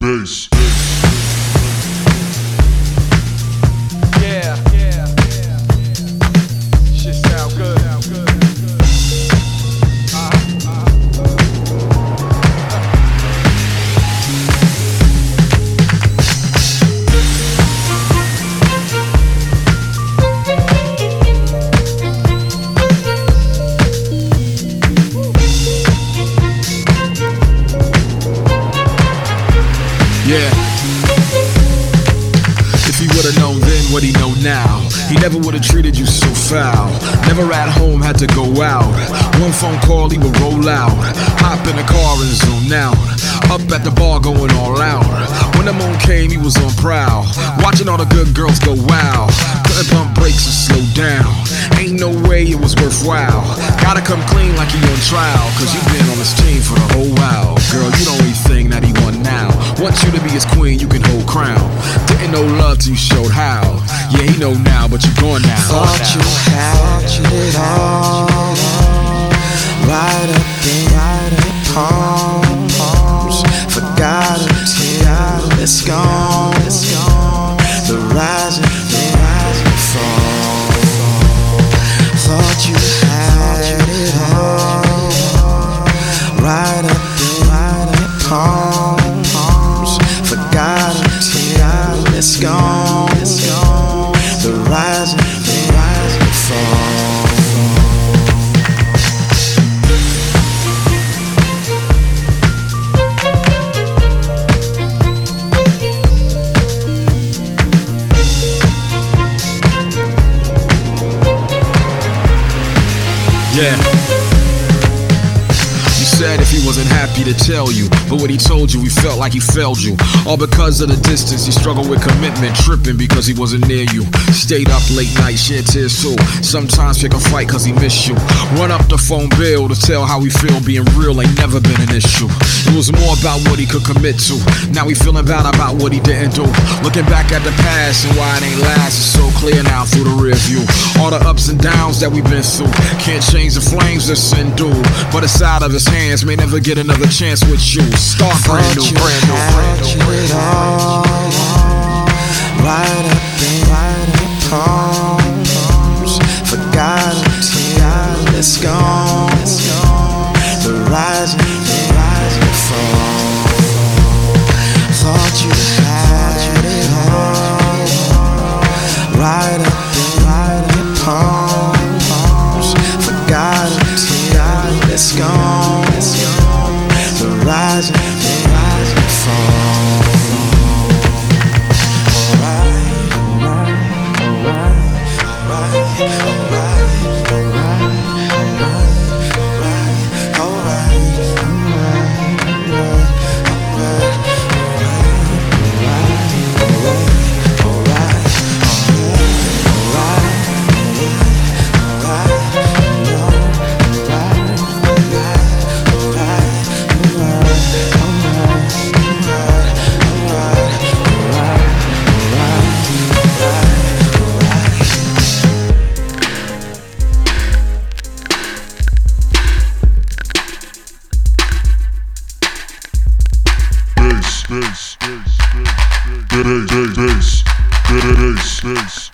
bass. Yeah, shit sound good. Yeah. If he would've known then what he know now, he never would've treated you so foul. Never at home, had to go out. One phone call, he would roll out. Hop in the car and zone out. Up at the bar going all out. When the moon came, he was on prowl. Watching all the good girls go wow. Couldn't pump brakes or slow down. Ain't no way it was worthwhile. Gotta come clean like he on trial, cause you been on his team for the whole while. Girl, you the only thing that he want now. Wants you to be his queen, you can hold crown. Didn't know love till you showed how. Yeah, he know now, but you gone now. Thought you had it all, right up in the palms. Forgot until it's gone. The rise and fall. Thought you had it all, right up in the palms. Forgot until it's gone. The rise and fall. Yeah. You said if he wasn't happy to tell you, but what he told you, he felt like he failed you. All because of the distance, he struggled with commitment, tripping because he wasn't near you. Stayed up late night, shed tears too. Sometimes pick a fight cause he missed you. Run up the phone bill to tell how he feel. Being real ain't never been an issue. It was more about what he could commit to. Now he feeling bad about what he didn't do. Looking back at the past and why it ain't last is so clear now through the rear view. All the ups and downs that we've been through. Can't change the flames that sin do, but it's out of his hands, may never get another chance with you. Start brand new, brand new, brand new, brand new. Right up in the palms. Forgot until it's gone. The rise and fall. Thought you had it all, right up in the palms. Forgot until it's gone. The rise and fall. Bass, bass, bass, bass, bass, bass, bass, bass, bass.